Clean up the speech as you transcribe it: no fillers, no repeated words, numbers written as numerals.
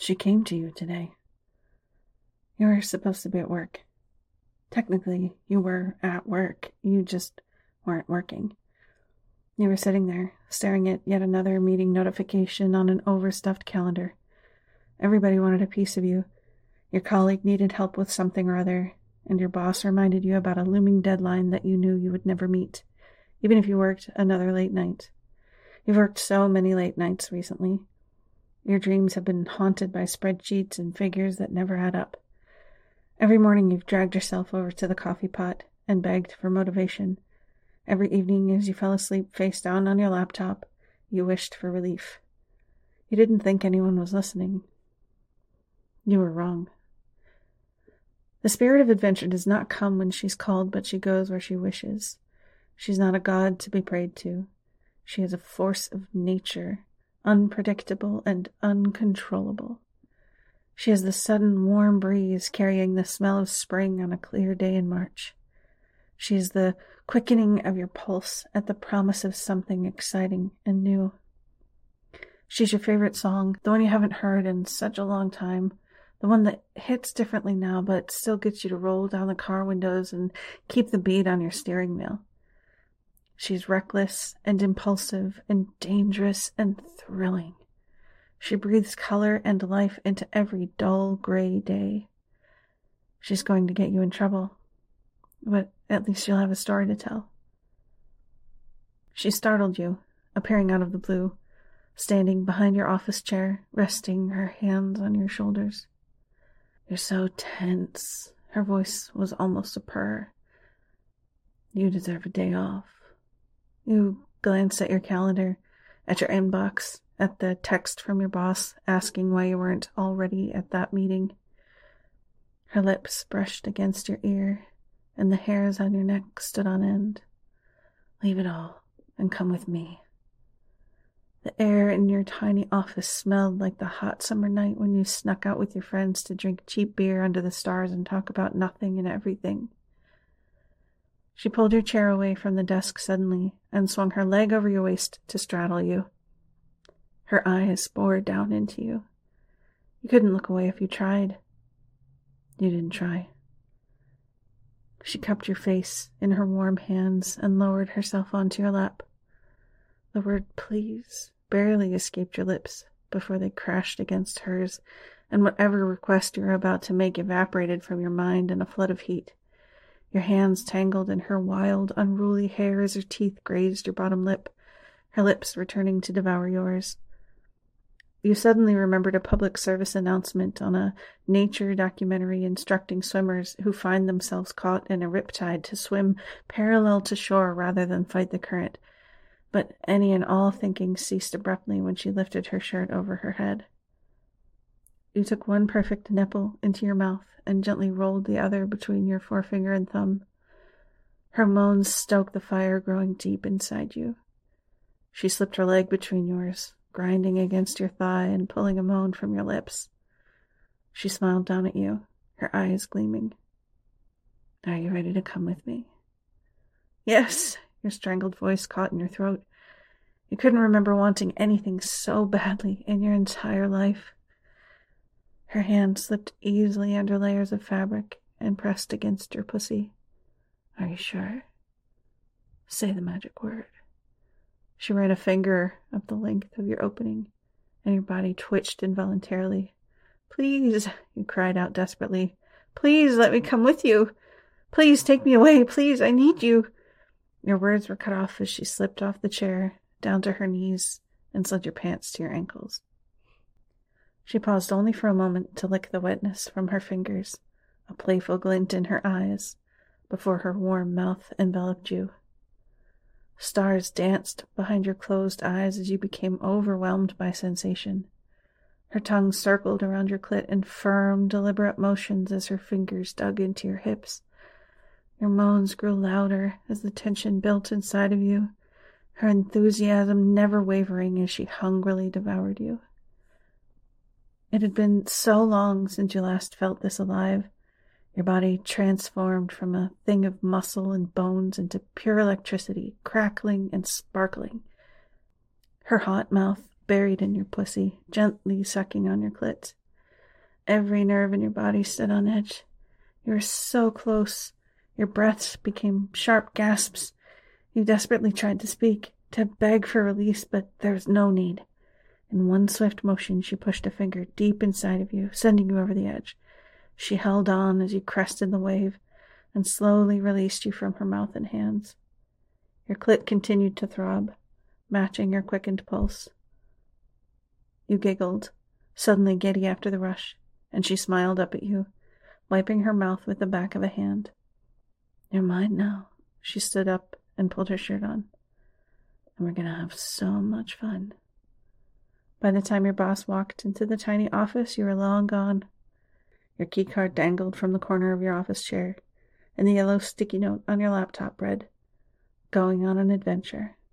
She came to you today. You were supposed to be at work. Technically, you were at work. You just weren't working. You were sitting there, staring at yet another meeting notification on an overstuffed calendar. Everybody wanted a piece of you. Your colleague needed help with something or other, and your boss reminded you about a looming deadline that you knew you would never meet, even if you worked another late night. You've worked so many late nights recently. Your dreams have been haunted by spreadsheets and figures that never add up. Every morning you've dragged yourself over to the coffee pot and begged for motivation. Every evening as you fell asleep face down on your laptop, you wished for relief. You didn't think anyone was listening. You were wrong. The spirit of adventure does not come when she's called, but she goes where she wishes. She's not a god to be prayed to. She is a force of nature, unpredictable and uncontrollable. She is the sudden warm breeze carrying the smell of spring on a clear day in March. She is the quickening of your pulse at the promise of something exciting and new. She's your favorite song, the one you haven't heard in such a long time, the one that hits differently now but still gets you to roll down the car windows and keep the beat on your steering wheel. She's reckless and impulsive and dangerous and thrilling. She breathes color and life into every dull gray day. She's going to get you in trouble, but at least you'll have a story to tell. She startled you, appearing out of the blue, standing behind your office chair, resting her hands on your shoulders. You're so tense. Her voice was almost a purr. You deserve a day off. You glanced at your calendar, at your inbox, at the text from your boss asking why you weren't already at that meeting. Her lips brushed against your ear, and the hairs on your neck stood on end. Leave it all and come with me. The air in your tiny office smelled like the hot summer night when you snuck out with your friends to drink cheap beer under the stars and talk about nothing and everything. She pulled your chair away from the desk suddenly and swung her leg over your waist to straddle you. Her eyes bored down into you. You couldn't look away if you tried. You didn't try. She cupped your face in her warm hands and lowered herself onto your lap. The word please barely escaped your lips before they crashed against hers, and whatever request you were about to make evaporated from your mind in a flood of heat. Your hands tangled in her wild, unruly hair as her teeth grazed your bottom lip, her lips returning to devour yours. You suddenly remembered a public service announcement on a nature documentary instructing swimmers who find themselves caught in a riptide to swim parallel to shore rather than fight the current. But any and all thinking ceased abruptly when she lifted her shirt over her head. You took one perfect nipple into your mouth and gently rolled the other between your forefinger and thumb. Her moans stoked the fire growing deep inside you. She slipped her leg between yours, grinding against your thigh and pulling a moan from your lips. She smiled down at you, her eyes gleaming. Are you ready to come with me? Yes, your strangled voice caught in your throat. You couldn't remember wanting anything so badly in your entire life. Her hand slipped easily under layers of fabric and pressed against your pussy. Are you sure? Say the magic word. She ran a finger up the length of your opening, and your body twitched involuntarily. Please, you cried out desperately. Please let me come with you. Please take me away. Please, I need you. Your words were cut off as she slipped off the chair, down to her knees, and slid your pants to your ankles. She paused only for a moment to lick the wetness from her fingers, a playful glint in her eyes, before her warm mouth enveloped you. Stars danced behind your closed eyes as you became overwhelmed by sensation. Her tongue circled around your clit in firm, deliberate motions as her fingers dug into your hips. Your moans grew louder as the tension built inside of you, her enthusiasm never wavering as she hungrily devoured you. It had been so long since you last felt this alive, your body transformed from a thing of muscle and bones into pure electricity, crackling and sparkling. Her hot mouth buried in your pussy, gently sucking on your clit. Every nerve in your body stood on edge. You were so close. Your breaths became sharp gasps. You desperately tried to speak, to beg for release, but there was no need. In one swift motion, she pushed a finger deep inside of you, sending you over the edge. She held on as you crested the wave and slowly released you from her mouth and hands. Your clit continued to throb, matching your quickened pulse. You giggled, suddenly giddy after the rush, and she smiled up at you, wiping her mouth with the back of a hand. You're mine now. She stood up and pulled her shirt on. And we're going to have so much fun. By the time your boss walked into the tiny office, you were long gone. Your keycard dangled from the corner of your office chair, and the yellow sticky note on your laptop read, "Going on an adventure."